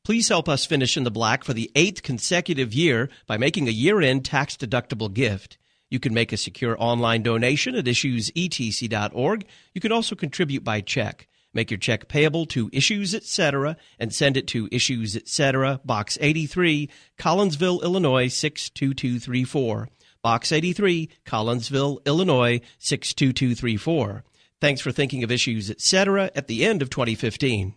Please help us finish in the black for the 8th consecutive year by making a year-end tax-deductible gift. You can make a secure online donation at issuesetc.org. You can also contribute by check. Make your check payable to Issues Etc. and send it to Issues Etc., Box 83, Collinsville, Illinois 62234. Box 83, Collinsville, Illinois 62234. Thanks for thinking of Issues Etc. at the end of 2015.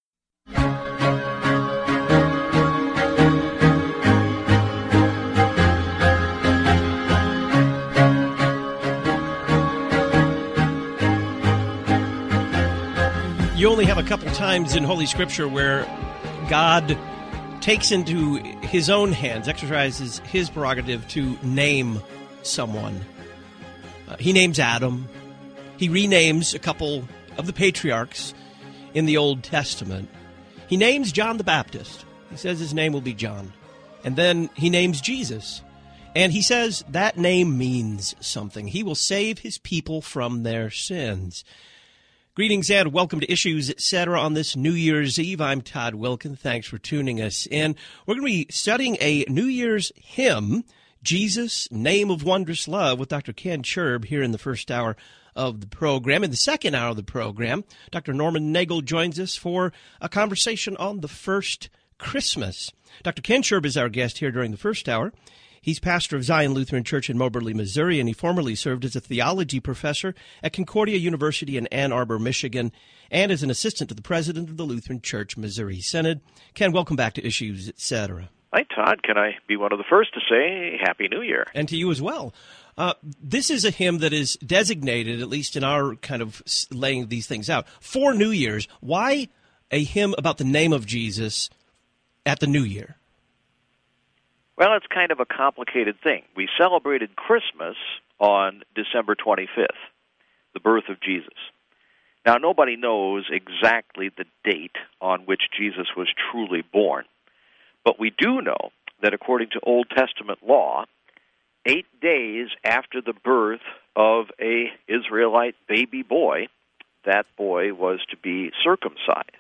You only have a couple times in Holy Scripture where God takes into his own hands, exercises his prerogative to name someone. He names Adam. He renames a couple of the patriarchs in the Old Testament. He names John the Baptist. He says his name will be John. And then he names Jesus. And he says that name means something. He will save his people from their sins. Greetings and welcome to Issues Etc. on this New Year's Eve. I'm Todd Wilkin. Thanks for tuning us in. We're going to be studying a New Year's hymn, Jesus, Name of Wondrous Love, with Dr. Ken Cherb here in the first hour of the program. In the second hour of the program, Dr. Norman Nagel joins us for a conversation on the first Christmas. Dr. Ken Cherb is our guest here during the first hour. He's pastor of Zion Lutheran Church in Moberly, Missouri, and he formerly served as a theology professor at Concordia University in Ann Arbor, Michigan, and as an assistant to the president of the Lutheran Church Missouri Synod. Ken, welcome back to Issues Etc. Hi, Todd. Can I be one of the first to say Happy New Year? And to you as well. This is a hymn that is designated, at least in our kind of laying these things out, for New Year's. Why a hymn about the name of Jesus at the New Year? Well, it's kind of a complicated thing. We celebrated Christmas on December 25th, the birth of Jesus. Now, nobody knows exactly the date on which Jesus was truly born, but we do know that according to Old Testament law, 8 days after the birth of an Israelite baby boy, that boy was to be circumcised.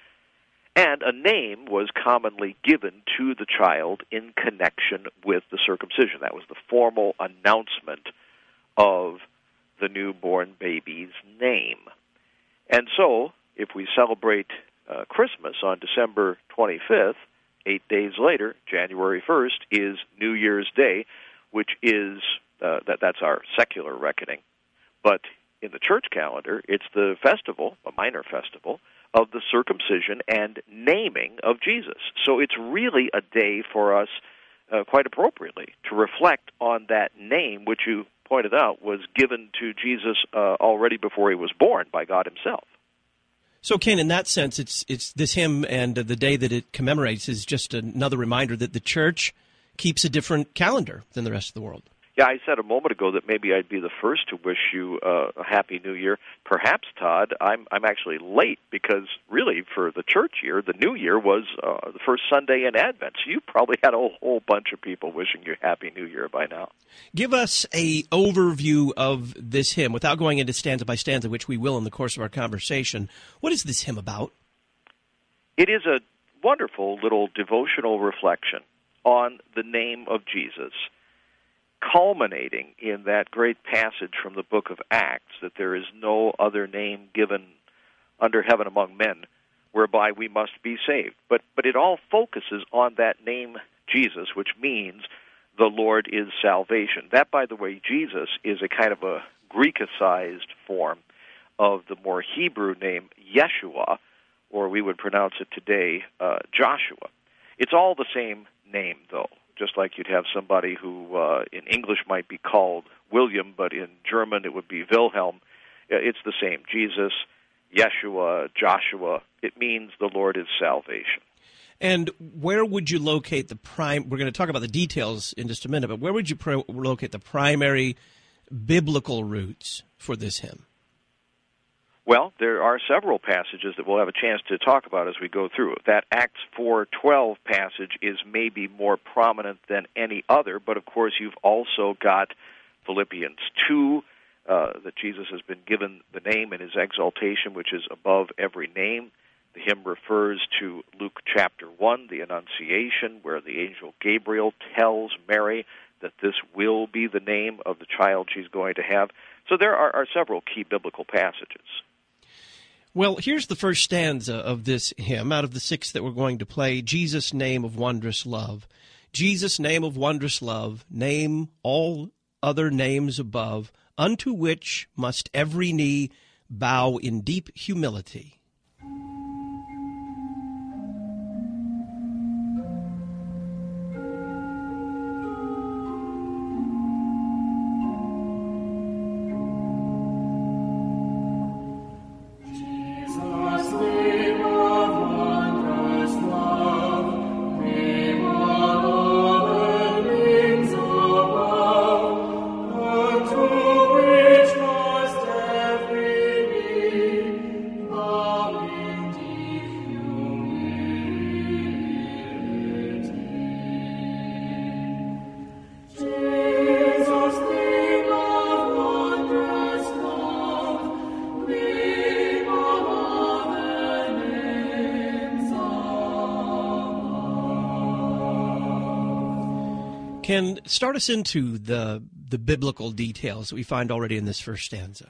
And a name was commonly given to the child in connection with the circumcision. That was the formal announcement of the newborn baby's name. And so, if we celebrate Christmas on December 25th, 8 days later, January 1st, is New Year's Day, which is, that's our secular reckoning. But in the church calendar, it's the festival, a minor festival, of the circumcision and naming of Jesus. So it's really a day for us, quite appropriately, to reflect on that name, which you pointed out was given to Jesus already before he was born by God himself. So, Ken, in that sense, it's this hymn and the day that it commemorates is just another reminder that the church keeps a different calendar than the rest of the world. Yeah, I said a moment ago that maybe I'd be the first to wish you a Happy New Year. Perhaps, Todd, I'm actually late because really for the church year, the New Year was the first Sunday in Advent. So you probably had a whole bunch of people wishing you Happy New Year by now. Give us a overview of this hymn without going into stanza by stanza, which we will in the course of our conversation. What is this hymn about? It is a wonderful little devotional reflection on the name of Jesus, culminating in that great passage from the book of Acts, that there is no other name given under heaven among men whereby we must be saved. But it all focuses on that name Jesus, which means the Lord is salvation. That, by the way, Jesus is a kind of a Greekicized form of the more Hebrew name Yeshua, or we would pronounce it today Joshua. It's all the same name, though. Just like you'd have somebody who in English might be called William, but in German it would be Wilhelm. It's the same. Jesus, Yeshua, Joshua. It means the Lord is salvation. And where would you locate the prime? We're going to talk about the details in just a minute, but where would you locate the primary biblical roots for this hymn? Well, there are several passages that we'll have a chance to talk about as we go through. That Acts 4:12 passage is maybe more prominent than any other, but of course you've also got Philippians 2, that Jesus has been given the name in his exaltation, which is above every name. The hymn refers to Luke chapter 1, the Annunciation, where the angel Gabriel tells Mary that this will be the name of the child she's going to have. So there are several key biblical passages. Well, here's the first stanza of this hymn, out of the 6 that we're going to play, Jesus' name of wondrous love. Jesus' name of wondrous love, name all other names above, unto which must every knee bow in deep humility. Can start us into the biblical details that we find already in this first stanza.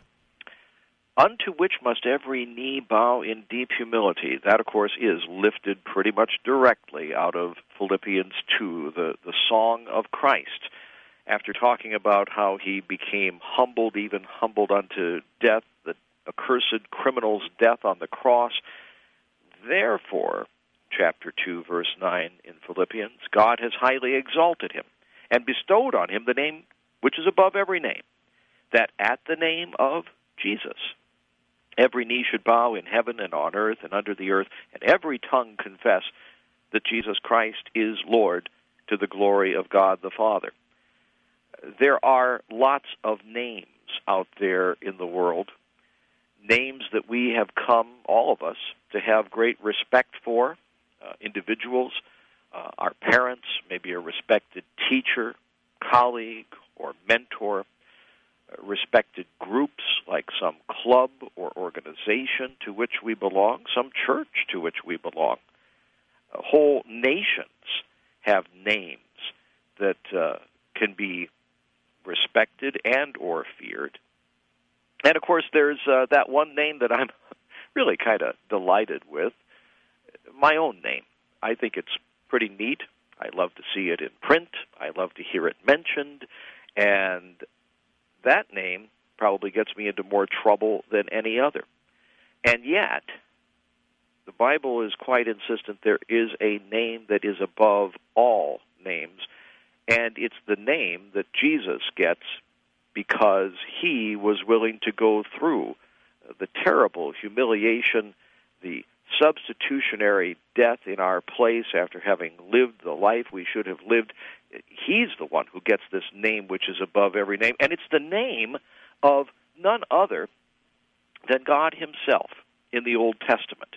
Unto which must every knee bow in deep humility. That, of course, is lifted pretty much directly out of Philippians 2, the song of Christ. After talking about how he became humbled, even humbled unto death, the accursed criminal's death on the cross. Therefore, chapter 2, verse 9 in Philippians, God has highly exalted him and bestowed on him the name which is above every name, that at the name of Jesus every knee should bow in heaven and on earth and under the earth, and every tongue confess that Jesus Christ is Lord, to the glory of God the Father. There are lots of names out there in the world, names that we have come, all of us, to have great respect for, individuals, our parents, maybe a respected teacher, colleague, or mentor, respected groups like some club or organization to which we belong, some church to which we belong. Whole nations have names that can be respected and or feared. And, of course, there's that one name that I'm really kind of delighted with, my own name. I think it's pretty neat. I love to see it in print. I love to hear it mentioned. And that name probably gets me into more trouble than any other. And yet, the Bible is quite insistent there is a name that is above all names, and it's the name that Jesus gets because he was willing to go through the terrible humiliation, the substitutionary death in our place after having lived the life we should have lived. He's the one who gets this name which is above every name, and it's the name of none other than God himself in the Old Testament.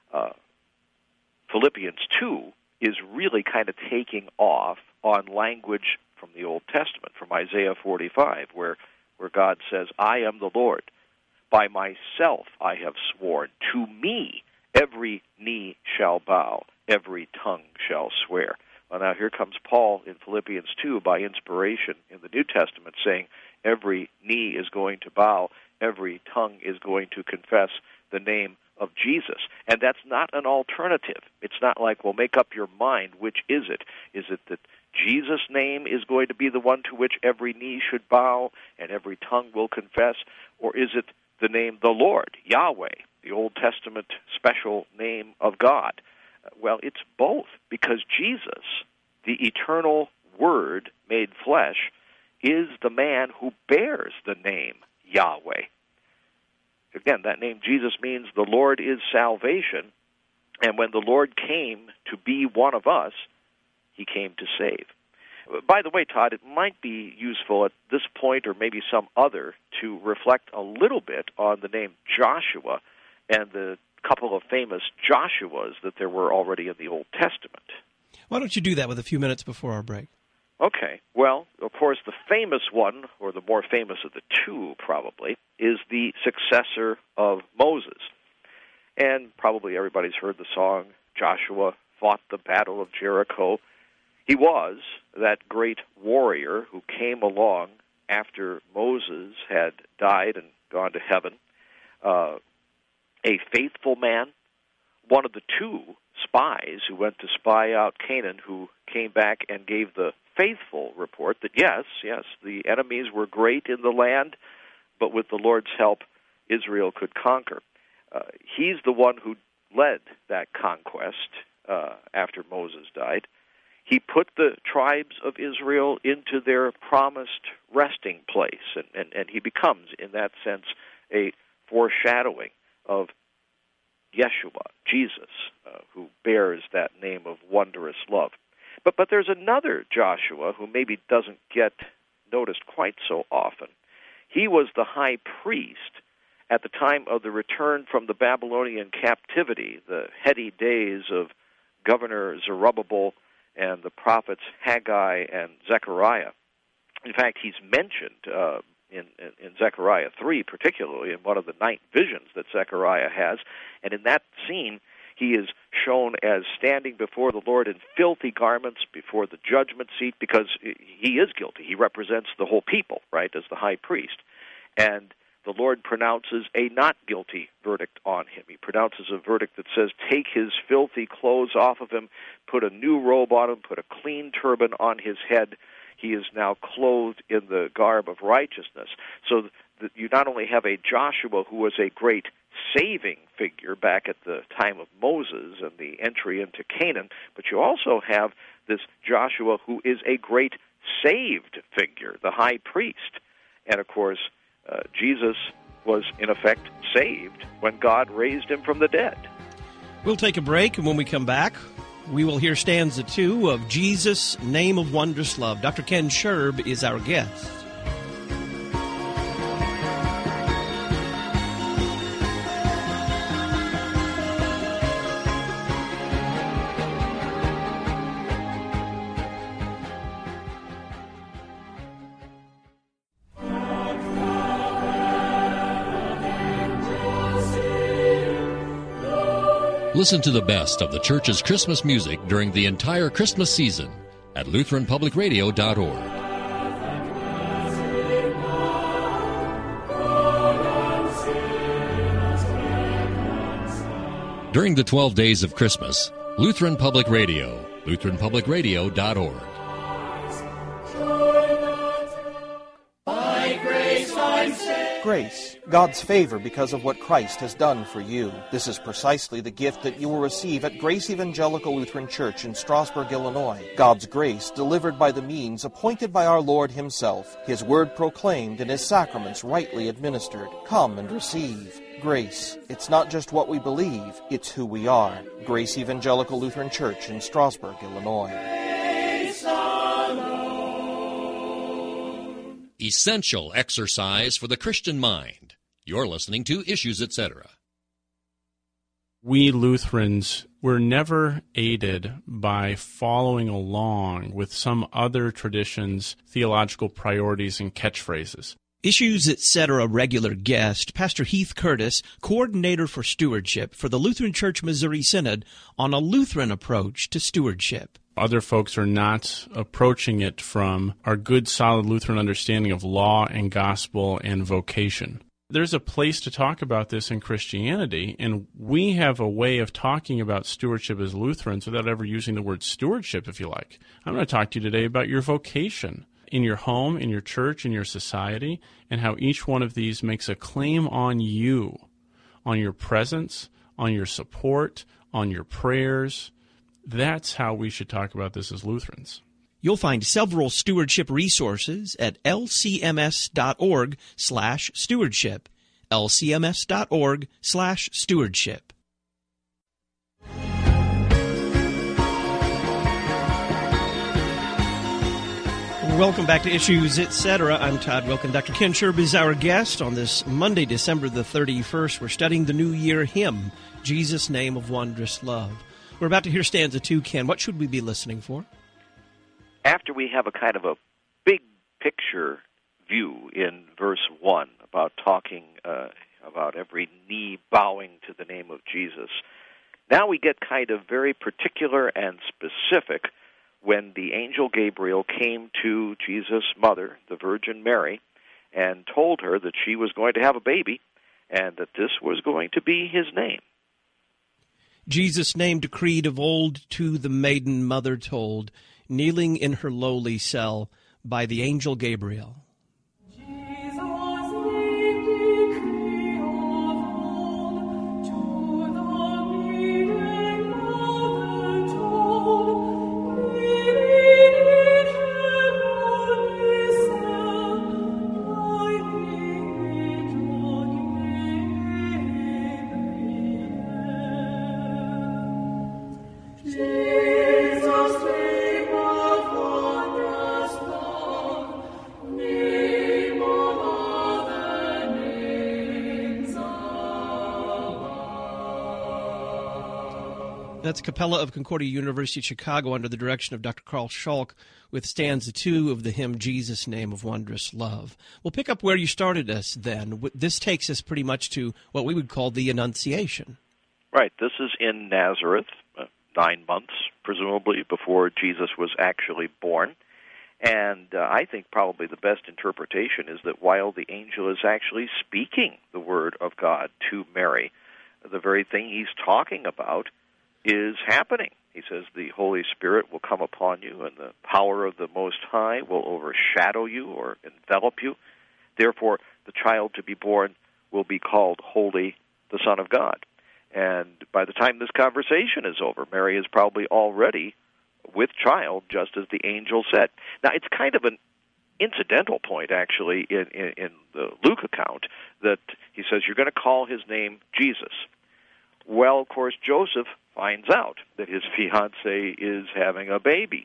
Philippians 2 is really kind of taking off on language from the Old Testament, from Isaiah 45, where God says, I am the Lord. By myself I have sworn, to me every knee shall bow, every tongue shall swear. Well, now here comes Paul in Philippians 2 by inspiration in the New Testament saying every knee is going to bow, every tongue is going to confess the name of Jesus. And that's not an alternative. It's not like, well, make up your mind, which is it? Is it that Jesus' name is going to be the one to which every knee should bow and every tongue will confess? Or is it the name the Lord, Yahweh, the Old Testament special name of God? Well, it's both, because Jesus, the eternal Word made flesh, is the man who bears the name Yahweh. Again, that name Jesus means the Lord is salvation, and when the Lord came to be one of us, he came to save. By the way, Todd, it might be useful at this point, or maybe some other, to reflect a little bit on the name Joshua and the couple of famous Joshuas that there were already in the Old Testament. Why don't you do that with a few minutes before our break? Okay. Well, of course, the famous one, or the more famous of the two probably, is the successor of Moses. And probably everybody's heard the song, Joshua fought the battle of Jericho. He was that great warrior who came along after Moses had died and gone to heaven, a faithful man, one of the two spies who went to spy out Canaan, who came back and gave the faithful report that yes, the enemies were great in the land, but with the Lord's help, Israel could conquer. He's the one who led that conquest after Moses died. He put the tribes of Israel into their promised resting place, and he becomes, in that sense, a foreshadowing of Yeshua, Jesus, who bears that name of wondrous love. But there's another Joshua who maybe doesn't get noticed quite so often. He was the high priest at the time of the return from the Babylonian captivity, the heady days of Governor Zerubbabel and the prophets Haggai and Zechariah. In fact, he's mentioned in Zechariah 3, particularly in one of the night visions that Zechariah has. And in that scene, he is shown as standing before the Lord in filthy garments before the judgment seat because he is guilty. He represents the whole people, right, as the high priest. And the Lord pronounces a not guilty verdict on him. He pronounces a verdict that says, take his filthy clothes off of him, put a new robe on him, put a clean turban on his head. He is now clothed in the garb of righteousness. So that you not only have a Joshua who was a great saving figure back at the time of Moses and the entry into Canaan, but you also have this Joshua who is a great saved figure, the high priest. And, of course, Jesus was, in effect, saved when God raised him from the dead. We'll take a break, and when we come back, we will hear stanza 2 of Jesus' Name of Wondrous Love. Dr. Ken Sherb is our guest. Listen to the best of the church's Christmas music during the entire Christmas season at LutheranPublicRadio.org. During the 12 days of Christmas, Lutheran Public Radio, LutheranPublicRadio.org. Grace, God's favor because of what Christ has done for you. This is precisely the gift that you will receive at Grace Evangelical Lutheran Church in Strasburg, Illinois. God's grace delivered by the means appointed by our Lord himself, his word proclaimed and his sacraments rightly administered. Come and receive. Grace. It's not just what we believe, it's who we are. Grace Evangelical Lutheran Church in Strasburg, Illinois. Essential exercise for the Christian mind. You're listening to Issues, Etc. We Lutherans were never aided by following along with some other traditions' theological priorities and catchphrases. Issues, Etc. regular guest, Pastor Heath Curtis, coordinator for stewardship for the Lutheran Church Missouri Synod on a Lutheran approach to stewardship. Other folks are not approaching it from our good, solid Lutheran understanding of law and gospel and vocation. There's a place to talk about this in Christianity, and we have a way of talking about stewardship as Lutherans without ever using the word stewardship, if you like. I'm going to talk to you today about your vocation in your home, in your church, in your society, and how each one of these makes a claim on you, on your presence, on your support, on your prayers. That's how we should talk about this as Lutherans. You'll find several stewardship resources at lcms.org/stewardship. lcms.org/stewardship. Welcome back to Issues, Etc. I'm Todd Wilkin. Dr. Ken Sherb is our guest on this Monday, December the 31st. We're studying the New Year hymn, Jesus' Name of Wondrous Love. We're about to hear stanza 2, Ken. What should we be listening for? After we have a kind of a big picture view in verse 1 about talking about every knee bowing to the name of Jesus. Now we get kind of very particular and specific when the angel Gabriel came to Jesus' mother, the Virgin Mary, and told her that she was going to have a baby and that this was going to be his name. Jesus' name decreed of old to the maiden mother told, kneeling in her lowly cell by the angel Gabriel. That's Capella of Concordia University, Chicago, under the direction of Dr. Carl Schalk, with stanza 2 of the hymn, Jesus, Name of Wondrous Love. We'll pick up where you started us then. This takes us pretty much to what we would call the Annunciation. Right. This is in Nazareth, 9 months, presumably, before Jesus was actually born. And I think probably the best interpretation is that while the angel is actually speaking the word of God to Mary, the very thing he's talking about is happening. He says, the Holy Spirit will come upon you, and the power of the Most High will overshadow you or envelop you. Therefore, the child to be born will be called Holy, the Son of God. And by the time this conversation is over, Mary is probably already with child, just as the angel said. Now, it's kind of an incidental point, actually, in the Luke account, that he says, you're going to call his name Jesus. Well, of course, Joseph finds out that his fiancée is having a baby.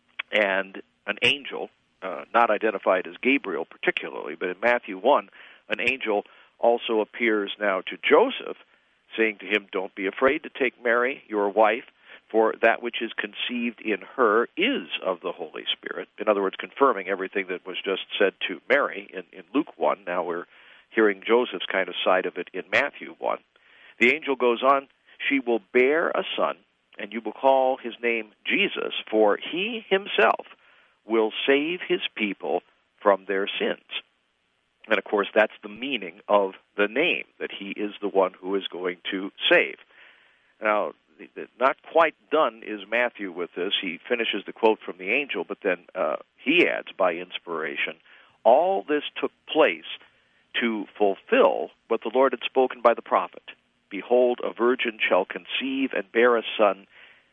And an angel, not identified as Gabriel particularly, but in Matthew 1, an angel also appears now to Joseph, saying to him, don't be afraid to take Mary, your wife, for that which is conceived in her is of the Holy Spirit. In other words, confirming everything that was just said to Mary in Luke 1. Now we're hearing Joseph's kind of side of it in Matthew 1. The angel goes on, she will bear a son, and you will call his name Jesus, for he himself will save his people from their sins. And, of course, that's the meaning of the name, that he is the one who is going to save. Now, not quite done is Matthew with this. He finishes the quote from the angel, but then he adds, by inspiration, all this took place to fulfill what the Lord had spoken by the prophet. Behold, a virgin shall conceive and bear a son,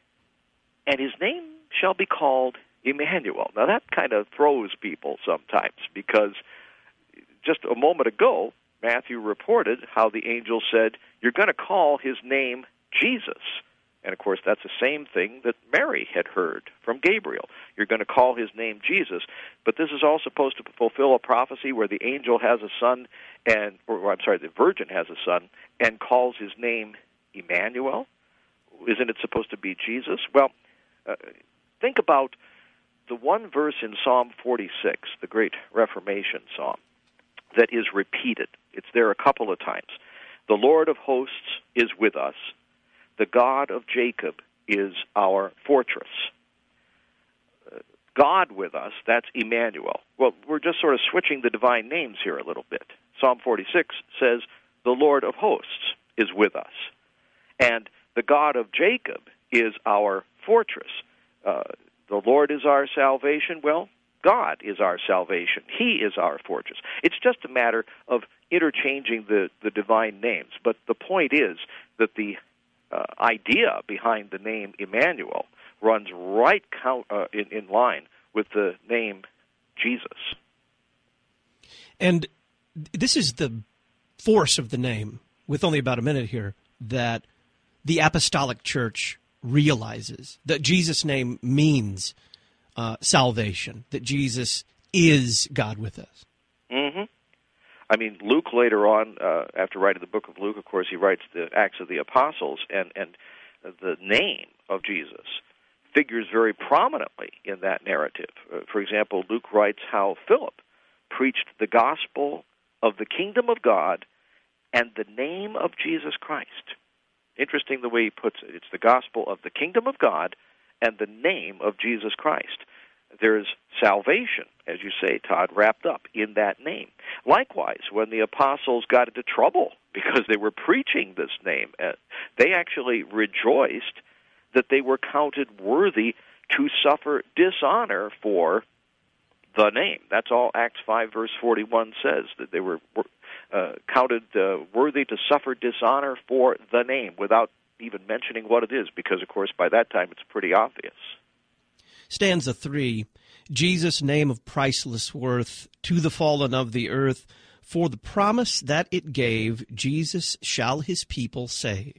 and his name shall be called Emmanuel. Now, that kind of throws people sometimes, because just a moment ago, Matthew reported how the angel said, you're going to call his name Jesus. And, of course, that's the same thing that Mary had heard from Gabriel. You're going to call his name Jesus. But this is all supposed to fulfill a prophecy where the angel has a son, the virgin has a son, and calls his name Emmanuel. Isn't it supposed to be Jesus? Well, think about the one verse in Psalm 46, the great Reformation psalm, that is repeated. It's there a couple of times. The Lord of hosts is with us. The God of Jacob is our fortress. God with us, that's Emmanuel. Well, we're just sort of switching the divine names here a little bit. Psalm 46 says, the Lord of hosts is with us. And the God of Jacob is our fortress. The Lord is our salvation. Well, God is our salvation. He is our fortress. It's just a matter of interchanging the divine names. But the point is that the idea behind the name Emmanuel runs right in line with the name Jesus. And this is the force of the name, with only about a minute here, that the Apostolic Church realizes that Jesus' name means salvation, that Jesus is God with us. Mm-hmm. I mean, Luke later on, after writing the book of Luke, of course, he writes the Acts of the Apostles, and the name of Jesus figures very prominently in that narrative. For example, Luke writes how Philip preached the gospel of the kingdom of God and the name of Jesus Christ. Interesting the way he puts it. It's the gospel of the kingdom of God and the name of Jesus Christ. There's salvation, as you say, Todd, wrapped up in that name. Likewise, when the apostles got into trouble because they were preaching this name, they actually rejoiced that they were counted worthy to suffer dishonor for the name. That's all Acts 5, verse 41 says, that they were counted worthy to suffer dishonor for the name, without even mentioning what it is, because, of course, by that time it's pretty obvious. Stanza 3, Jesus' name of priceless worth, to the fallen of the earth, for the promise that it gave, Jesus shall his people save.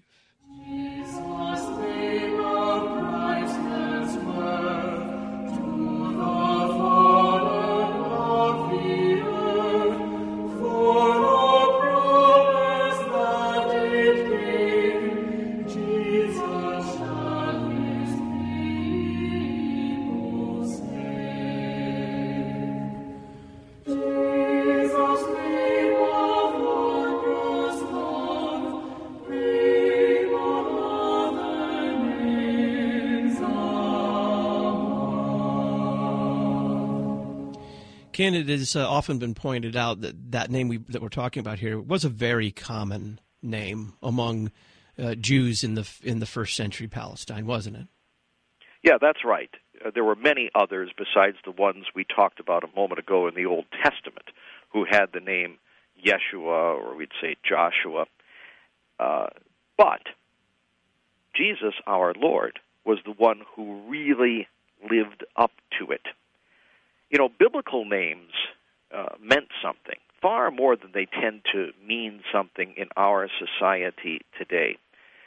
Ken, it has often been pointed out that that name that we're talking about here was a very common name among Jews in the first century Palestine, wasn't it? Yeah, that's right. There were many others besides the ones we talked about a moment ago in the Old Testament who had the name Yeshua, or we'd say Joshua. But Jesus, our Lord, was the one who really lived up to it. You know, biblical names meant something, far more than they tend to mean something in our society today.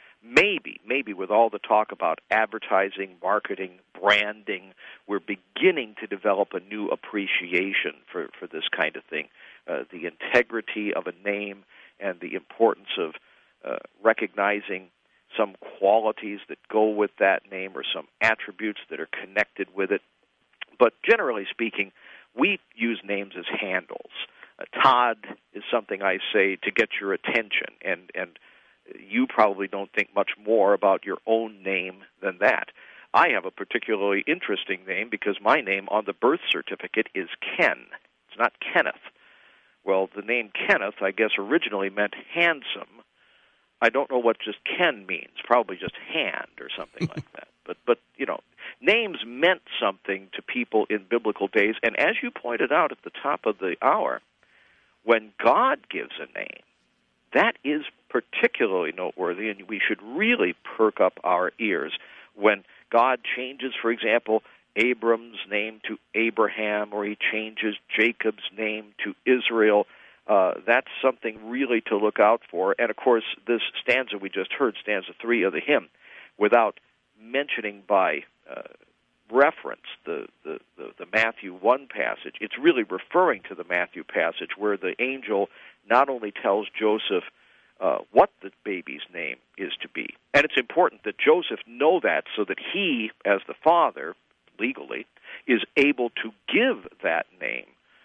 Maybe with all the talk about advertising, marketing, branding, we're beginning to develop a new appreciation for this kind of thing. The integrity of a name and the importance of recognizing some qualities that go with that name or some attributes that are connected with it. But generally speaking, we use names as handles. Todd is something I say to get your attention, and you probably don't think much more about your own name than that. I have a particularly interesting name because my name on the birth certificate is Ken. It's not Kenneth. Well, the name Kenneth, I guess, originally meant handsome. I don't know what just Ken means, probably just hand or something like that. But you know, names meant something to people in biblical days, and as you pointed out at the top of the hour, when God gives a name, that is particularly noteworthy, and we should really perk up our ears. When God changes, for example, Abram's name to Abraham, or he changes Jacob's name to Israel, that's something really to look out for. And, of course, this stanza we just heard, stanza 3 of the hymn, without mentioning by reference the Matthew 1 passage, it's really referring to the Matthew passage where the angel not only tells Joseph what the baby's name is to be, and it's important that Joseph know that so that he, as the father, legally, is able to give that name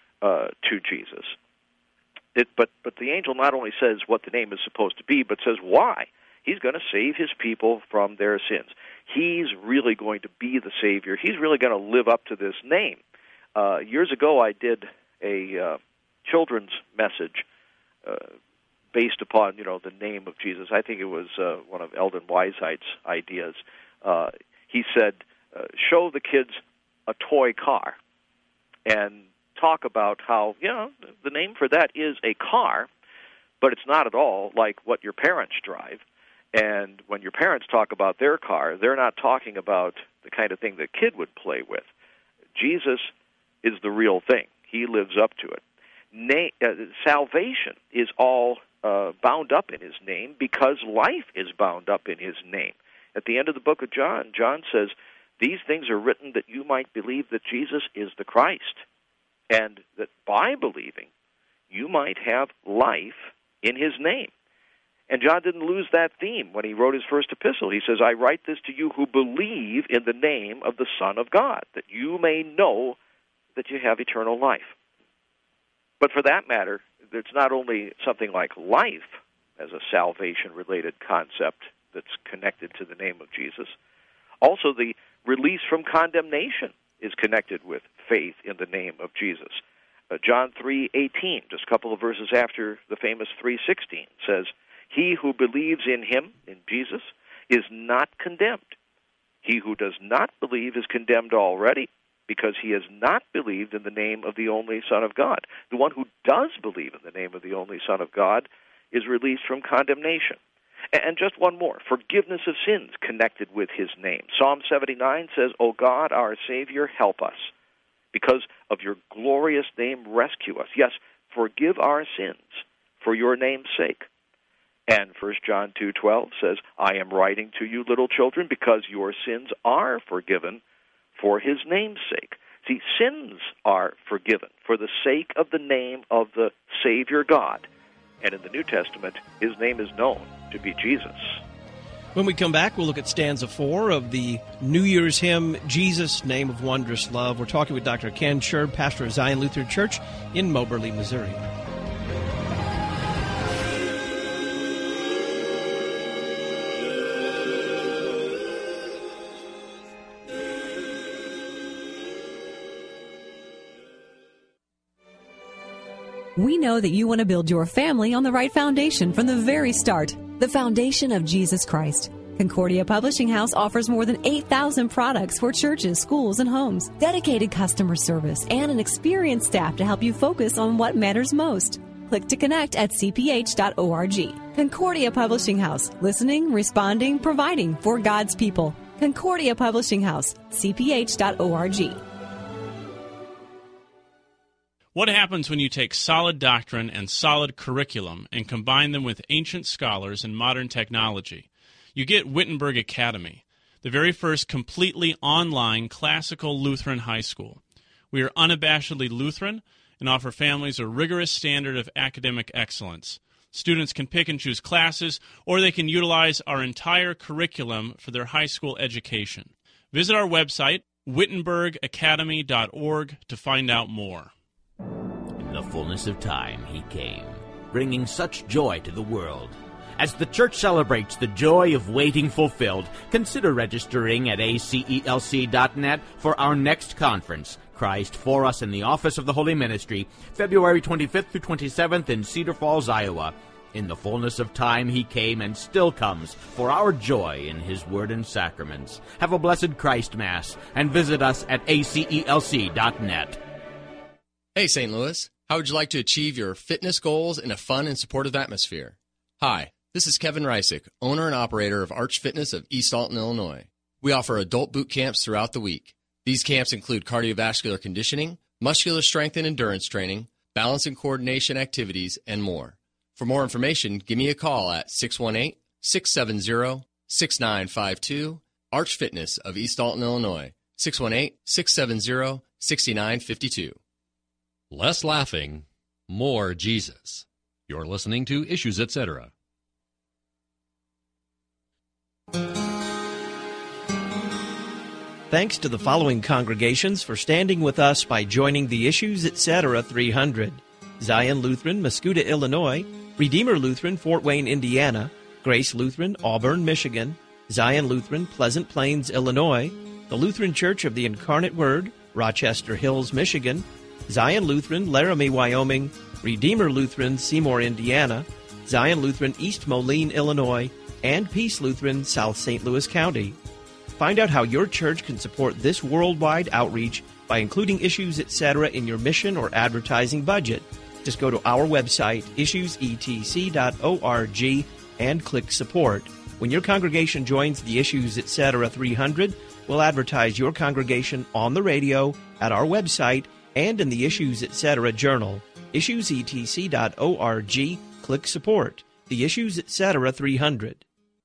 to Jesus. But the angel not only says what the name is supposed to be, but says why. He's going to save his people from their sins. He's really going to be the Savior. He's really going to live up to this name. Years ago, I did a children's message based upon, the name of Jesus. I think it was one of Eldon Weisheit's ideas. He said, show the kids a toy car and talk about how, the name for that is a car, but it's not at all like what your parents drive. And when your parents talk about their car, they're not talking about the kind of thing the kid would play with. Jesus is the real thing. He lives up to it. Salvation is all bound up in his name because life is bound up in his name. At the end of the book of John, John says, these things are written that you might believe that Jesus is the Christ, and that by believing, you might have life in his name. And John didn't lose that theme when he wrote his first epistle. He says, I write this to you who believe in the name of the Son of God, that you may know that you have eternal life. But for that matter, it's not only something like life as a salvation-related concept that's connected to the name of Jesus. Also, the release from condemnation is connected with faith in the name of Jesus. John 3:18, just a couple of verses after the famous 3:16, says, "He who believes in him," in Jesus, "is not condemned. He who does not believe is condemned already, because he has not believed in the name of the only Son of God." The one who does believe in the name of the only Son of God is released from condemnation. And just one more, forgiveness of sins connected with his name. Psalm 79 says, "O God, our Savior, help us. Because of your glorious name, rescue us." Yes, forgive our sins for your name's sake. And 1 John 2:12 says, "I am writing to you, little children, because your sins are forgiven for his name's sake." See, sins are forgiven for the sake of the name of the Savior God. And in the New Testament, his name is known to be Jesus. When we come back, we'll look at stanza 4 of the New Year's hymn, "Jesus, Name of Wondrous Love." We're talking with Dr. Ken Scherb, pastor of Zion Lutheran Church in Moberly, Missouri. We know that you want to build your family on the right foundation from the very start, the foundation of Jesus Christ. Concordia Publishing House offers more than 8,000 products for churches, schools, and homes, dedicated customer service, and an experienced staff to help you focus on what matters most. Click to connect at cph.org. Concordia Publishing House, listening, responding, providing for God's people. Concordia Publishing House, cph.org. What happens when you take solid doctrine and solid curriculum and combine them with ancient scholars and modern technology? You get Wittenberg Academy, the very first completely online classical Lutheran high school. We are unabashedly Lutheran and offer families a rigorous standard of academic excellence. Students can pick and choose classes, or they can utilize our entire curriculum for their high school education. Visit our website, wittenbergacademy.org, to find out more. In the fullness of time, he came, bringing such joy to the world. As the church celebrates the joy of waiting fulfilled, consider registering at acelc.net for our next conference, Christ for Us in the Office of the Holy Ministry, February 25th through 27th in Cedar Falls, Iowa. In the fullness of time, he came and still comes for our joy in his word and sacraments. Have a blessed Christ Mass, and visit us at acelc.net. Hey, St. Louis. How would you like to achieve your fitness goals in a fun and supportive atmosphere? Hi, this is Kevin Reisick, owner and operator of Arch Fitness of East Alton, Illinois. We offer adult boot camps throughout the week. These camps include cardiovascular conditioning, muscular strength and endurance training, balance and coordination activities, and more. For more information, give me a call at 618-670-6952, Arch Fitness of East Alton, Illinois, 618-670-6952. Less laughing, more Jesus. You're listening to Issues, Etc. Thanks to the following congregations for standing with us by joining the Issues, Etc. 300. Zion Lutheran, Mascoutah, Illinois. Redeemer Lutheran, Fort Wayne, Indiana. Grace Lutheran, Auburn, Michigan. Zion Lutheran, Pleasant Plains, Illinois. The Lutheran Church of the Incarnate Word, Rochester Hills, Michigan. Zion Lutheran, Laramie, Wyoming. Redeemer Lutheran, Seymour, Indiana. Zion Lutheran, East Moline, Illinois. And Peace Lutheran, South St. Louis County. Find out how your church can support this worldwide outreach by including Issues, Etc. in your mission or advertising budget. Just go to our website, issuesetc.org, and click Support. When your congregation joins the Issues, Etc. 300, we'll advertise your congregation on the radio, at our website, and in the Issues, Etc. journal. issuesetc.org, click Support. The Issues, Etc. 300.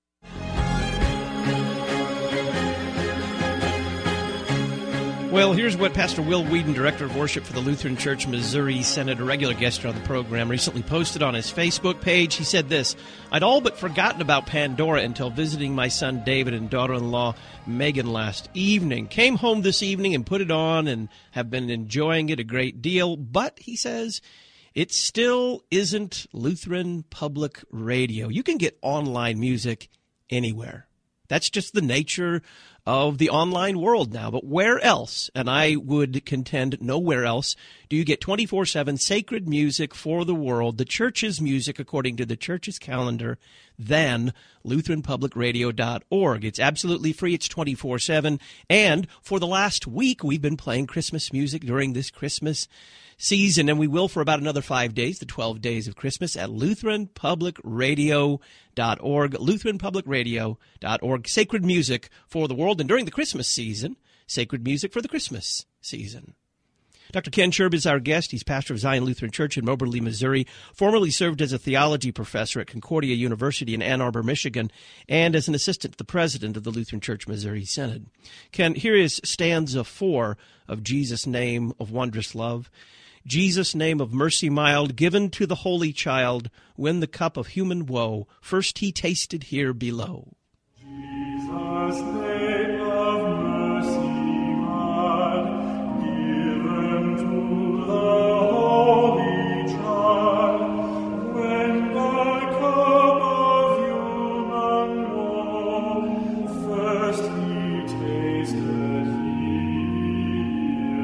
Well, here's what Pastor Will Whedon, Director of Worship for the Lutheran Church Missouri Synod, a regular guest on the program, recently posted on his Facebook page. He said this: "I'd all but forgotten about Pandora until visiting my son David and daughter-in-law Megan last evening. Came home this evening and put it on and have been enjoying it a great deal. But," he says, it still isn't Lutheran Public Radio. You can get online music anywhere. That's just the nature of the online world now. But where else, and I would contend nowhere else, do you get 24/7 sacred music for the world, the church's music according to the church's calendar, than LutheranPublicRadio.org. It's absolutely free. It's 24/7. And for the last week, we've been playing Christmas music during this Christmas season, and we will for about another 5 days, the 12 days of Christmas, at LutheranPublicRadio.org, LutheranPublicRadio.org. Sacred music for the world, and during the Christmas season, sacred music for the Christmas season. Dr. Ken Scherb is our guest. He's pastor of Zion Lutheran Church in Moberly, Missouri, formerly served as a theology professor at Concordia University in Ann Arbor, Michigan, and as an assistant to the president of the Lutheran Church Missouri Synod. Ken, here is stanza 4 of Jesus' name of wondrous love. Jesus' name of mercy mild, given to the Holy Child, when the cup of human woe first he tasted here below. Jesus' name of mercy mild, given to the Holy Child, when the cup of human woe first he tasted here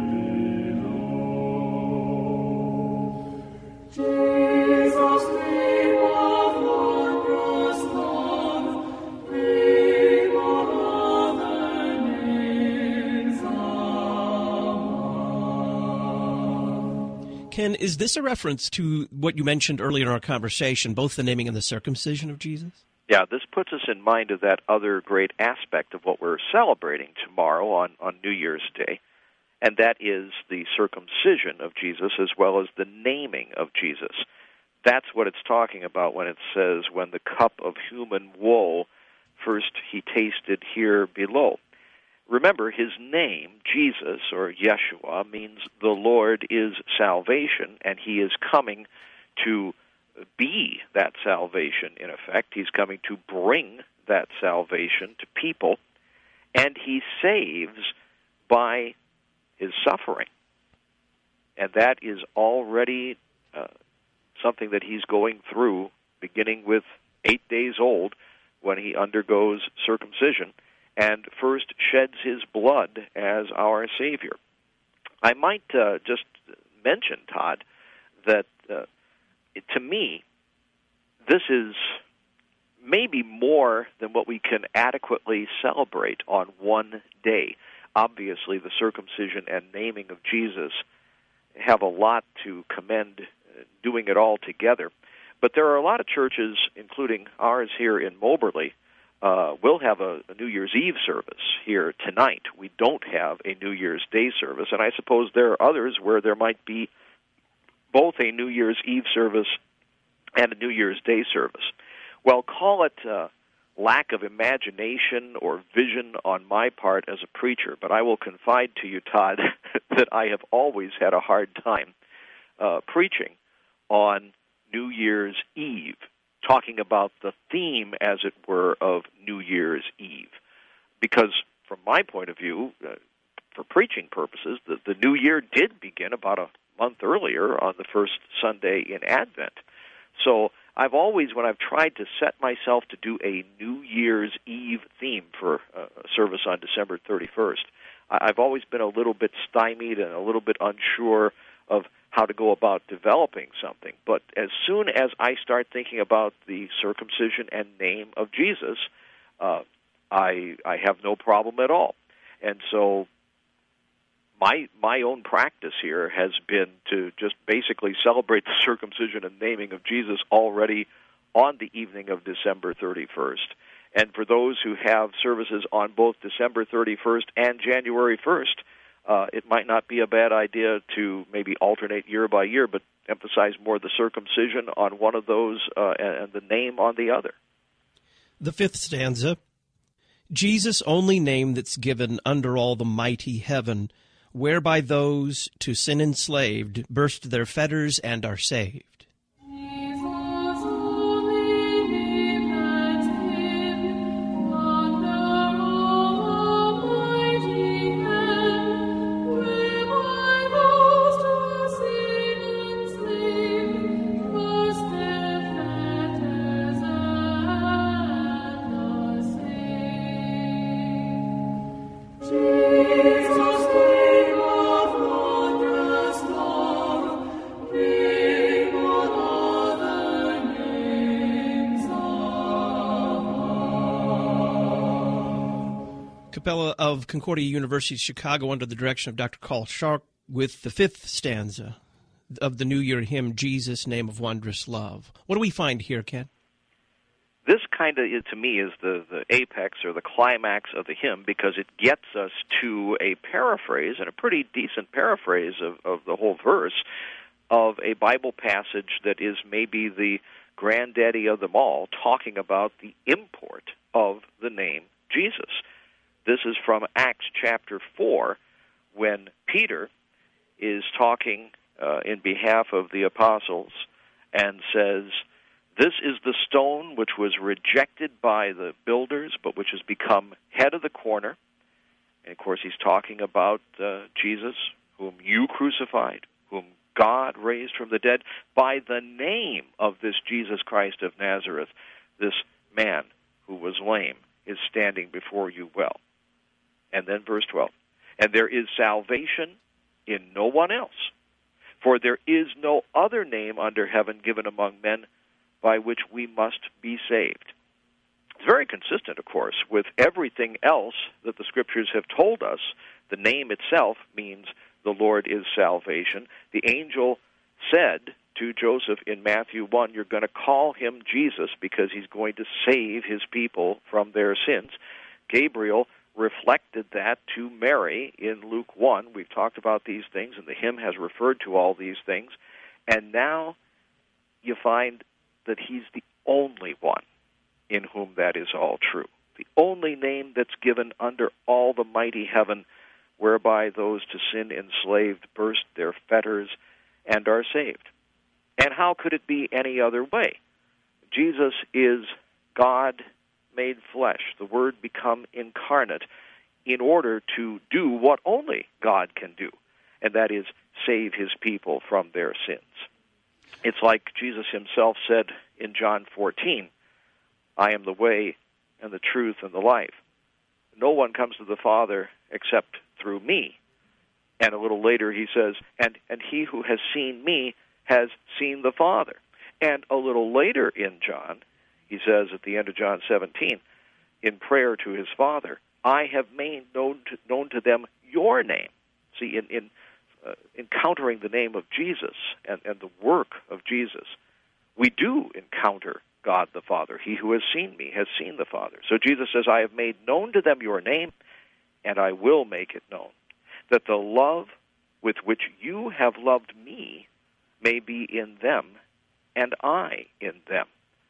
below. Jesus' name of wondrous love, name of other names above. Ken, is this a reference to what you mentioned earlier in our conversation, both the naming and the circumcision of Jesus? Yeah, this puts us in mind of that other great aspect of what we're celebrating tomorrow on New Year's Day, and that is the circumcision of Jesus as well as the naming of Jesus. That's what it's talking about when it says, when the cup of human woe first he tasted here below. Remember, his name, Jesus, or Yeshua, means the Lord is salvation, and he is coming to be that salvation, in effect. He's coming to bring that salvation to people, and he saves by his suffering. And that is already something that he's going through, beginning with 8 days old, when he undergoes circumcision, and first sheds his blood as our Savior. I might just mention, Todd, that to me, this is maybe more than what we can adequately celebrate on one day. Obviously, the circumcision and naming of Jesus have a lot to commend doing it all together. But there are a lot of churches, including ours here in Moberly, we'll have a New Year's Eve service here tonight. We don't have a New Year's Day service, and I suppose there are others where there might be both a New Year's Eve service and a New Year's Day service. Well, call it lack of imagination or vision on my part as a preacher, but I will confide to you, Todd, that I have always had a hard time preaching on New Year's Eve, talking about the theme, as it were, of New Year's Eve. Because from my point of view, for preaching purposes, the New Year did begin about a month earlier on the first Sunday in Advent. So I've always, when I've tried to set myself to do a New Year's Eve theme for a service on December 31st, I've always been a little bit stymied and a little bit unsure of how to go about developing something. But as soon as I start thinking about the circumcision and name of Jesus, I have no problem at all. And so my own practice here has been to just basically celebrate the circumcision and naming of Jesus already on the evening of December 31st. And for those who have services on both December 31st and January 1st, it might not be a bad idea to maybe alternate year by year, but emphasize more the circumcision on one of those and the name on the other. The fifth stanza, Jesus' only name that's given under all the mighty heaven, whereby those to sin enslaved burst their fetters and are saved. of Concordia University Chicago under the direction of Dr. Carl Scharf with the fifth stanza of the New Year hymn, Jesus, Name of Wondrous Love. What do we find here, Ken? This kind of, to me, is the apex or the climax of the hymn, because it gets us to a paraphrase, and a pretty decent paraphrase of the whole verse, of a Bible passage that is maybe the granddaddy of them all, talking about the import of the name Jesus. This is from Acts chapter 4, when Peter is talking in behalf of the apostles and says, "This is the stone which was rejected by the builders, but which has become head of the corner." And of course, he's talking about Jesus, whom you crucified, whom God raised from the dead. By the name of this Jesus Christ of Nazareth, this man who was lame is standing before you well. And then verse 12, "And there is salvation in no one else, for there is no other name under heaven given among men by which we must be saved." It's very consistent, of course, with everything else that the Scriptures have told us. The name itself means the Lord is salvation. The angel said to Joseph in Matthew 1, "You're going to call him Jesus because he's going to save his people from their sins." Gabriel reflected that to Mary in Luke 1. We've talked about these things, and the hymn has referred to all these things. And now you find that he's the only one in whom that is all true. The only name that's given under all the mighty heaven, whereby those to sin enslaved burst their fetters and are saved. And how could it be any other way? Jesus is God made flesh, the Word become incarnate, in order to do what only God can do, and that is save his people from their sins. It's like Jesus himself said in John 14, "I am the way and the truth and the life. No one comes to the Father except through me." And a little later he says, and he who has seen me has seen the Father. And a little later in John, he says at the end of John 17, in prayer to his Father, "I have made known to them your name." See, in encountering the name of Jesus and the work of Jesus, we do encounter God the Father. "He who has seen me has seen the Father." So Jesus says, "I have made known to them your name, and I will make it known, that the love with which you have loved me may be in them, and I in them."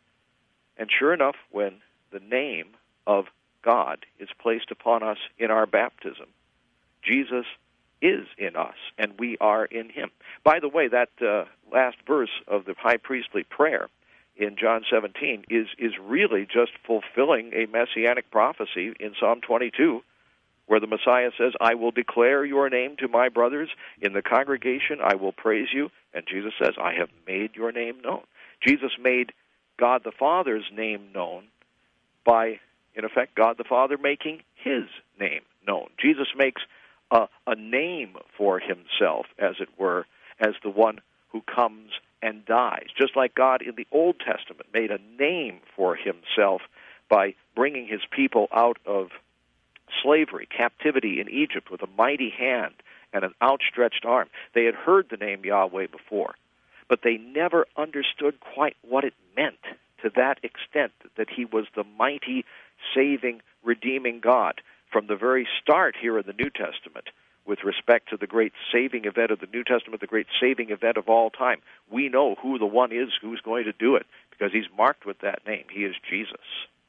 And sure enough, when the name of God is placed upon us in our baptism, Jesus is in us, and we are in him. By the way, that last verse of the high priestly prayer in John 17 is really just fulfilling a messianic prophecy in Psalm 22, where the Messiah says, "I will declare your name to my brothers. In the congregation I will praise you." And Jesus says, "I have made your name known." Jesus made God the Father's name known by, in effect, God the Father making his name known. Jesus makes a name for himself, as it were, as the one who comes and dies. Just like God in the Old Testament made a name for himself by bringing his people out of slavery, captivity in Egypt with a mighty hand and an outstretched arm. They had heard the name Yahweh before, but they never understood quite what it meant to that extent that he was the mighty, saving, redeeming God. From the very start here in the New Testament, with respect to the great saving event of the New Testament, the great saving event of all time, we know who the one is who's going to do it, because he's marked with that name. He is Jesus.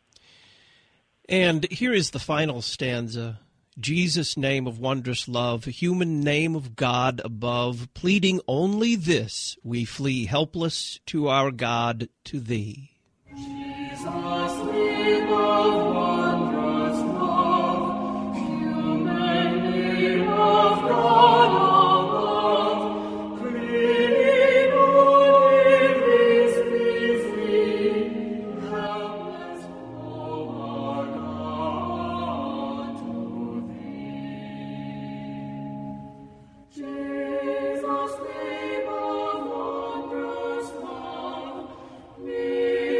And here is the final stanza. Jesus, name of wondrous love, human name of God above, pleading only this, we flee helpless to our God, to thee. Jesus, name of wondrous love, human name of God above, pleading only this, we flee helpless to our God, to thee. Jesus, name of wondrous love,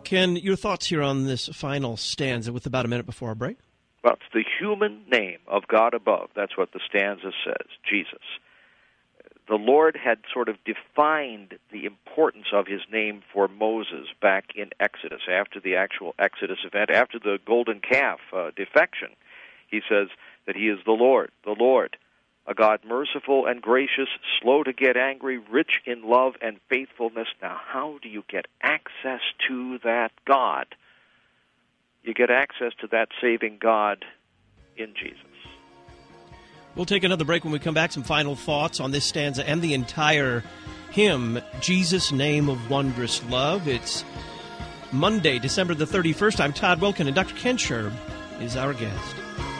Ken, your thoughts here on this final stanza with about a minute before our break? Well, it's the human name of God above. That's what the stanza says, Jesus. The Lord had sort of defined the importance of his name for Moses back in Exodus, after the actual Exodus event, after the golden calf defection. He says that he is the Lord, a God merciful and gracious, slow to get angry, rich in love and faithfulness. Now, how do you get access to that God? You get access to that saving God in Jesus. We'll take another break. When we come back, some final thoughts on this stanza and the entire hymn, Jesus' Name of Wondrous Love. It's Monday, December the 31st. I'm Todd Wilken, and Dr. Ken Sherb is our guest.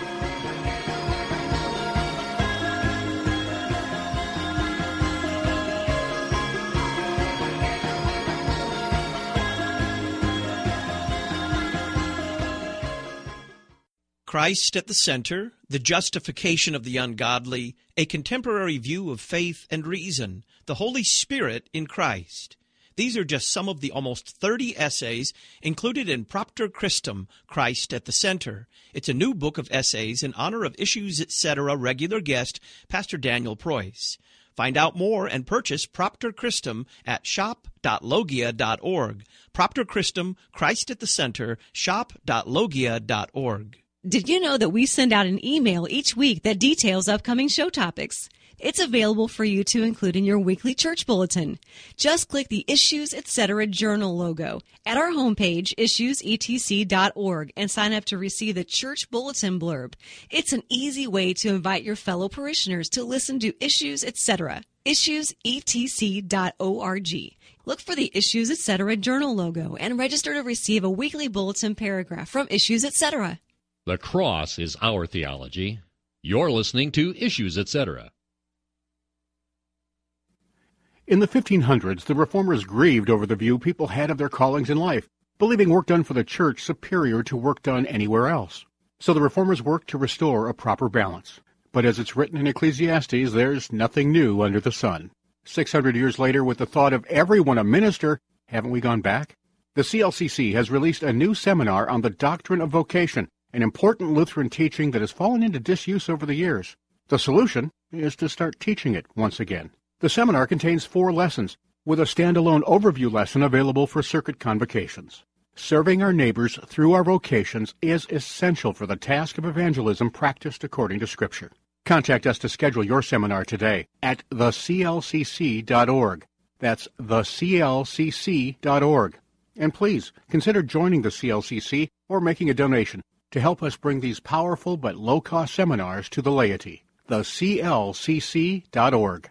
Christ at the center, the justification of the ungodly, a contemporary view of faith and reason, the Holy Spirit in Christ. These are just some of the almost 30 essays included in Propter Christum, Christ at the Center. It's a new book of essays in honor of Issues Etc. regular guest, Pastor Daniel Preuss. Find out more and purchase Propter Christum at shop.logia.org. Propter Christum, Christ at the Center, shop.logia.org. Did you know that we send out an email each week that details upcoming show topics? It's available for you to include in your weekly church bulletin. Just click the Issues Etc. Journal logo at our homepage, issuesetc.org, and sign up to receive the church bulletin blurb. It's an easy way to invite your fellow parishioners to listen to Issues Etc. issuesetc.org. Look for the Issues Etc. Journal logo and register to receive a weekly bulletin paragraph from Issues Etc. The cross is our theology. You're listening to Issues Etc. In the 1500s, the Reformers grieved over the view people had of their callings in life, believing work done for the church superior to work done anywhere else. So the Reformers worked to restore a proper balance. But as it's written in Ecclesiastes, there's nothing new under the sun. 600 years later, with the thought of everyone a minister, haven't we gone back? The CLCC has released a new seminar on the doctrine of vocation, an important Lutheran teaching that has fallen into disuse over the years. The solution is to start teaching it once again. The seminar contains 4 lessons, with a standalone overview lesson available for circuit convocations. Serving our neighbors through our vocations is essential for the task of evangelism practiced according to Scripture. Contact us to schedule your seminar today at theclcc.org. That's theclcc.org. And please consider joining the CLCC or making a donation to help us bring these powerful but low-cost seminars to the laity. theclcc.org.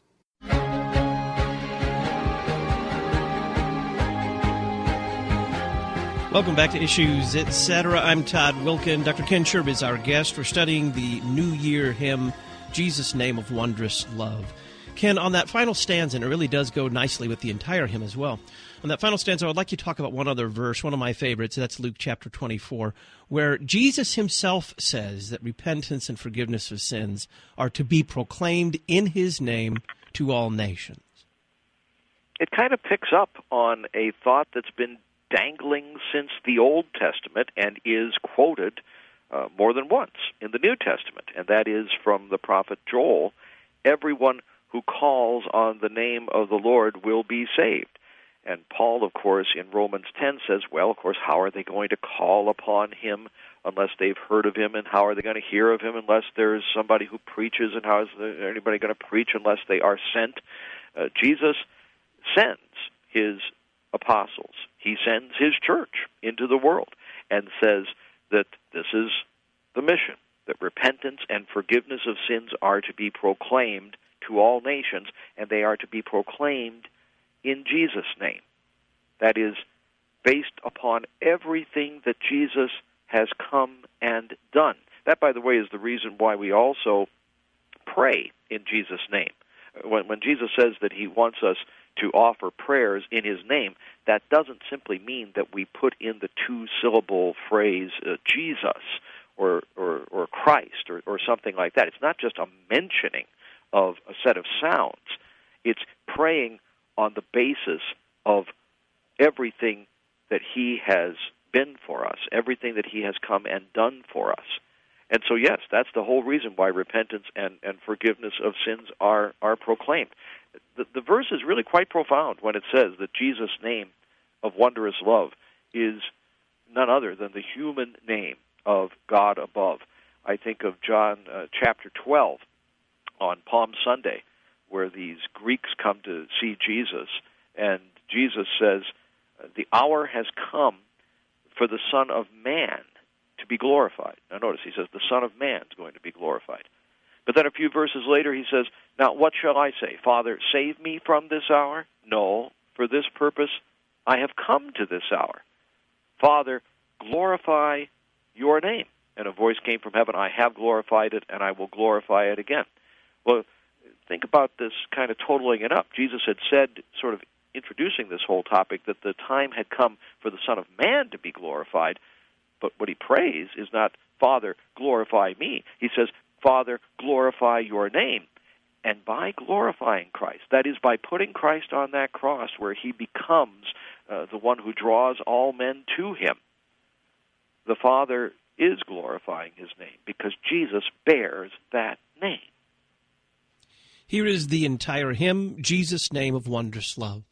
Welcome back to Issues Etc. I'm Todd Wilken. Dr. Ken Sherb is our guest. We're studying the New Year hymn, Jesus' Name of Wondrous Love. Ken, on that final stanza, and it really does go nicely with the entire hymn as well, on that final stanza, I'd like you to talk about one other verse, one of my favorites. That's Luke chapter 24, where Jesus himself says that repentance and forgiveness of sins are to be proclaimed in his name to all nations. It kind of picks up on a thought that's been dangling since the Old Testament and is quoted more than once in the New Testament, and that is from the prophet Joel. Everyone who calls on the name of the Lord will be saved. And Paul, of course, in Romans 10 says, well, of course, how are they going to call upon him unless they've heard of him, and how are they going to hear of him unless there's somebody who preaches, and how is anybody going to preach unless they are sent? Jesus sends his apostles. He sends his church into the world and says that this is the mission, that repentance and forgiveness of sins are to be proclaimed to all nations, and they are to be proclaimed in Jesus' name. That is based upon everything that Jesus has come and done. That, by the way, is the reason why we also pray in Jesus' name. When Jesus says that he wants us to offer prayers in his name, that doesn't simply mean that we put in the 2-syllable phrase Jesus or Christ or something like that. It's not just a mentioning of a set of sounds. It's praying on the basis of everything that he has been for us, everything that he has come and done for us. And so, yes, that's the whole reason why repentance and forgiveness of sins are proclaimed. The verse is really quite profound when it says that Jesus' name of wondrous love is none other than the human name of God above. I think of John chapter 12 on Palm Sunday, where these Greeks come to see Jesus, and Jesus says, the hour has come for the Son of Man to be glorified. Now notice, he says the Son of Man is going to be glorified. But then a few verses later he says, now what shall I say? Father, save me from this hour? No, for this purpose I have come to this hour. Father, glorify your name. And a voice came from heaven, I have glorified it, and I will glorify it again. Well, think about this kind of totaling it up. Jesus had said, sort of introducing this whole topic, that the time had come for the Son of Man to be glorified. But what he prays is not, Father, glorify me. He says, Father, glorify your name. And by glorifying Christ, that is, by putting Christ on that cross where he becomes the one who draws all men to him, the Father is glorifying his name because Jesus bears that name. Here is the entire hymn, Jesus' Name of Wondrous Love.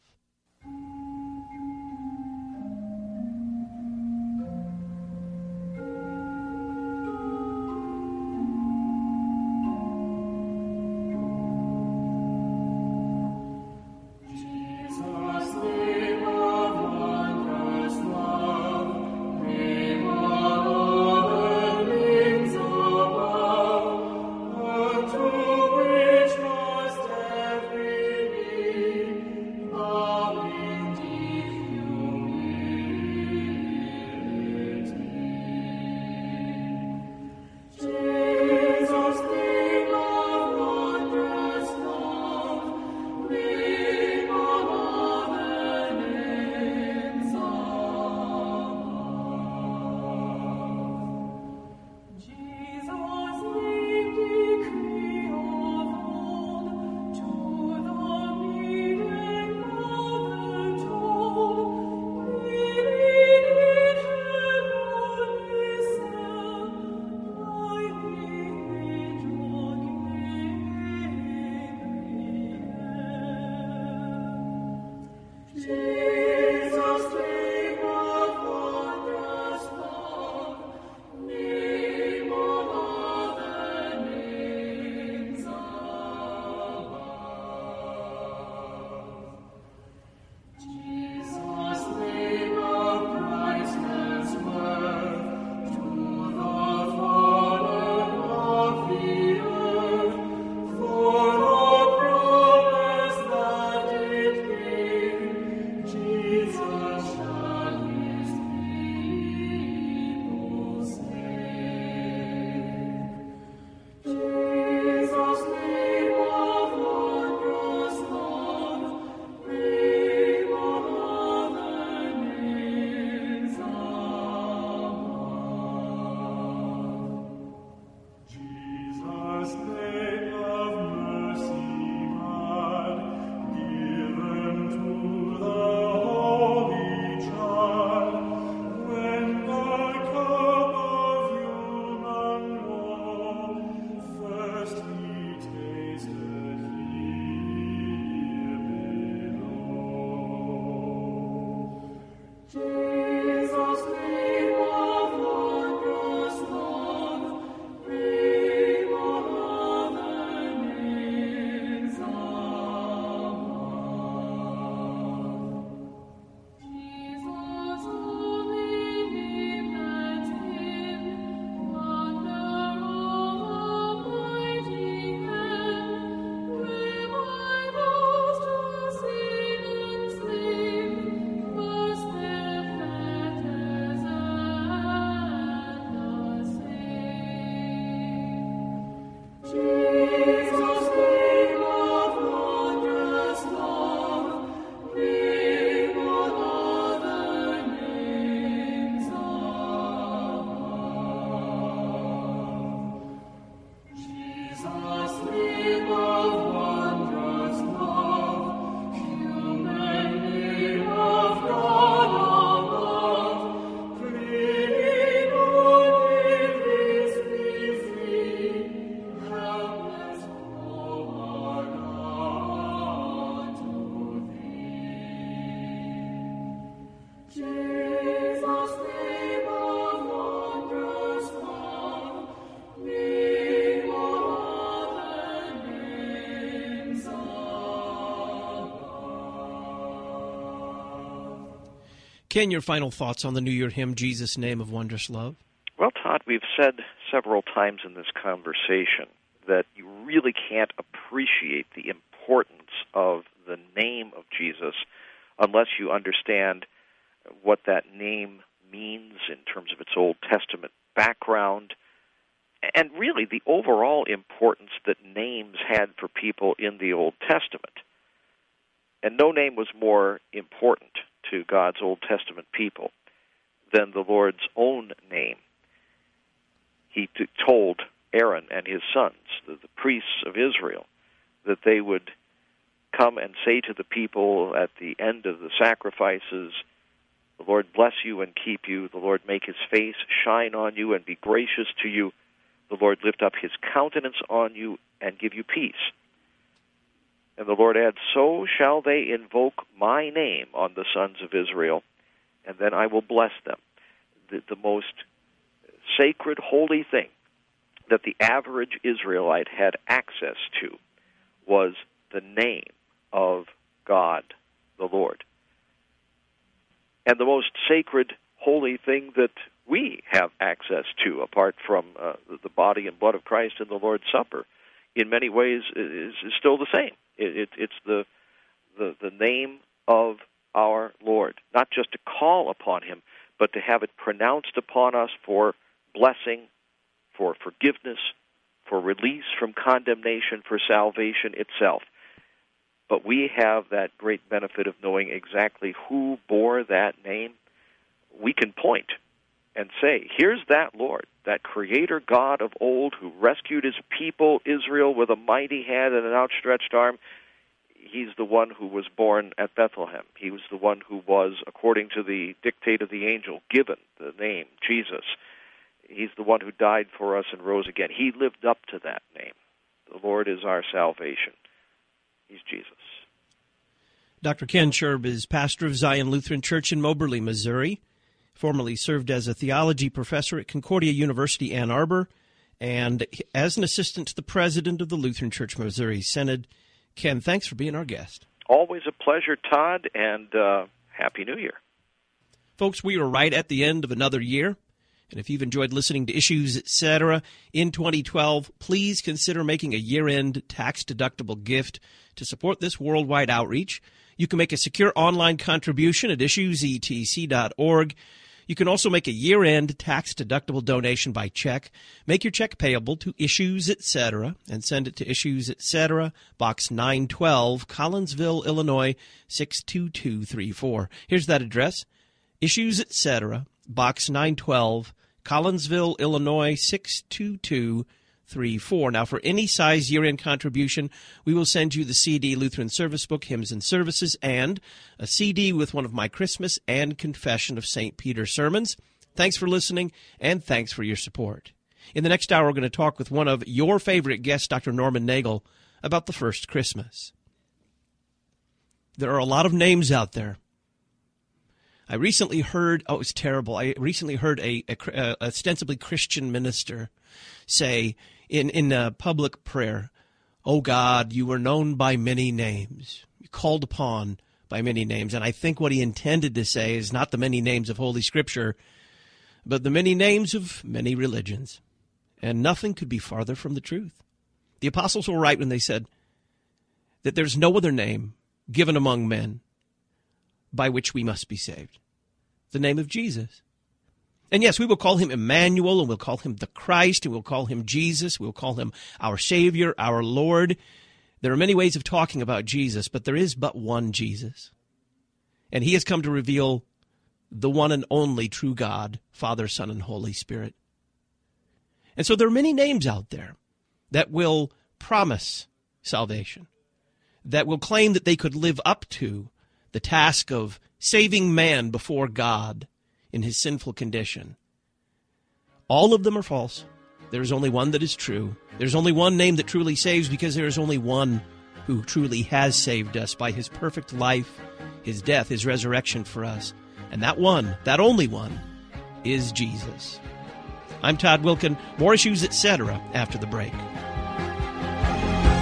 Ken, your final thoughts on the New Year hymn, Jesus' Name of Wondrous Love? Well, Todd, we've said several times in this conversation that you really can't appreciate the importance of the name of Jesus unless you understand what that name means in terms of its Old Testament background, and really the overall importance that names had for people in the Old Testament. And no name was more important to God's Old Testament people than the Lord's own name. He told Aaron and his sons, the priests of Israel, that they would come and say to the people at the end of the sacrifices, "The Lord bless you and keep you. The Lord make his face shine on you and be gracious to you. The Lord lift up his countenance on you and give you peace." And the Lord adds, "So shall they invoke my name on the sons of Israel, and then I will bless them." The most sacred, holy thing that the average Israelite had access to was the name of God, the Lord. And the most sacred, holy thing that we have access to, apart from the body and blood of Christ in the Lord's Supper, in many ways is still the same. It's the name of our Lord, not just to call upon him, but to have it pronounced upon us for blessing, for forgiveness, for release from condemnation, for salvation itself. But we have that great benefit of knowing exactly who bore that name. We can point and say, here's that Lord, that Creator God of old who rescued his people, Israel, with a mighty hand and an outstretched arm. He's the one who was born at Bethlehem. He was the one who was, according to the dictate of the angel, given the name Jesus. He's the one who died for us and rose again. He lived up to that name. The Lord is our salvation. He's Jesus. Dr. Ken Sherb is pastor of Zion Lutheran Church in Moberly, Missouri. Formerly served as a theology professor at Concordia University, Ann Arbor, and as an assistant to the president of the Lutheran Church Missouri Synod. Ken, thanks for being our guest. Always a pleasure, Todd, and Happy New Year. Folks, we are right at the end of another year. And if you've enjoyed listening to Issues, etc., in 2012, please consider making a year-end tax-deductible gift to support this worldwide outreach. You can make a secure online contribution at issuesetc.org. You can also make a year-end tax-deductible donation by check. Make your check payable to Issues, etc., and send it to Issues, etc., Box 912, Collinsville, Illinois, 62234. Here's that address, Issues, etc., Box 912, Collinsville, Illinois, 62234. Now, for any size year-end contribution, we will send you the CD Lutheran Service Book, Hymns and Services, and a CD with one of my Christmas and Confession of St. Peter sermons. Thanks for listening, and thanks for your support. In the next hour, we're going to talk with one of your favorite guests, Dr. Norman Nagel, about the first Christmas. There are a lot of names out there. I recently heard, it was terrible, a ostensibly Christian minister say in a public prayer, "Oh God, you were known by many names, you called upon by many names." And I think what he intended to say is not the many names of Holy Scripture, but the many names of many religions. And nothing could be farther from the truth. The apostles were right when they said that there's no other name given among men by which we must be saved. The name of Jesus. And yes, we will call him Emmanuel, and we'll call him the Christ, and we'll call him Jesus. We'll call him our Savior, our Lord. There are many ways of talking about Jesus, but there is but one Jesus. And he has come to reveal the one and only true God, Father, Son, and Holy Spirit. And so there are many names out there that will promise salvation, that will claim that they could live up to the task of saving man before God in his sinful condition. All of them are false. There is only one that is true. There's only one name that truly saves, because there is only one who truly has saved us by his perfect life, his death, his resurrection for us. And that one, that only one, is Jesus. I'm Todd Wilken. More Issues, etc. after the break.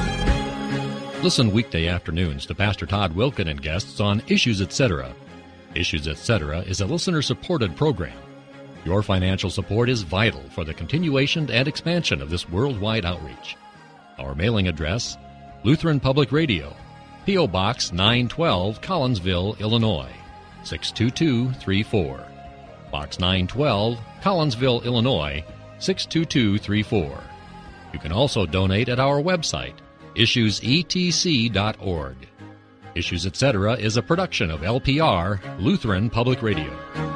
Listen weekday afternoons to Pastor Todd Wilken and guests on Issues, etc. Issues, Etc. is a listener-supported program. Your financial support is vital for the continuation and expansion of this worldwide outreach. Our mailing address, Lutheran Public Radio, P.O. Box 912, Collinsville, Illinois, 62234. Box 912, Collinsville, Illinois, 62234. You can also donate at our website, issuesetc.org. Issues, Etc. is a production of LPR, Lutheran Public Radio.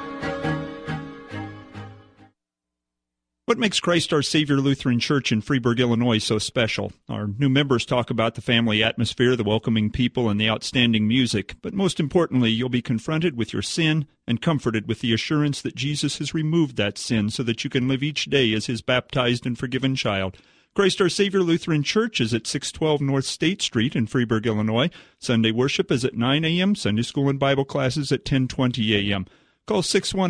What makes Christ Our Savior Lutheran Church in Freeburg, Illinois so special? Our new members talk about the family atmosphere, the welcoming people, and the outstanding music. But most importantly, you'll be confronted with your sin and comforted with the assurance that Jesus has removed that sin so that you can live each day as His baptized and forgiven child. Christ Our Savior Lutheran Church is at 612 North State Street in Freeburg, Illinois. Sunday worship is at 9 a.m., Sunday school and Bible classes at 10:20 a.m. Call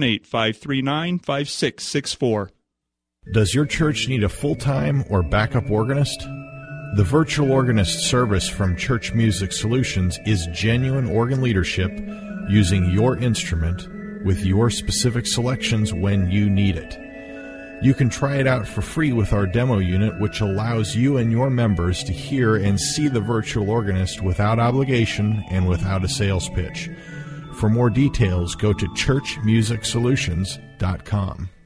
618-539-5664. Does your church need a full-time or backup organist? The virtual organist service from Church Music Solutions is genuine organ leadership using your instrument with your specific selections when you need it. You can try it out for free with our demo unit, which allows you and your members to hear and see the virtual organist without obligation and without a sales pitch. For more details, go to churchmusicsolutions.com.